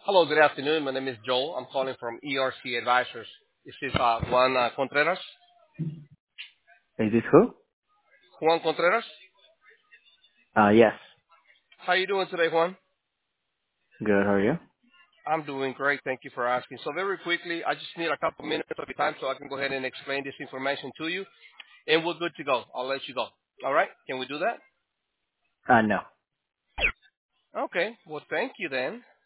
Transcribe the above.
Hello, good afternoon. My name is Joel. I'm calling from ERC Advisors. This is Juan Contreras. Is this who? Juan Contreras. Yes. How you doing today, Juan? Good. How are you? I'm doing great. Thank you for asking. So very quickly, I just need a couple minutes of your time so I can go ahead and explain this information to you, and we're good to go. I'll let you go. All right? Can we do that? No. Okay. Well, thank you then.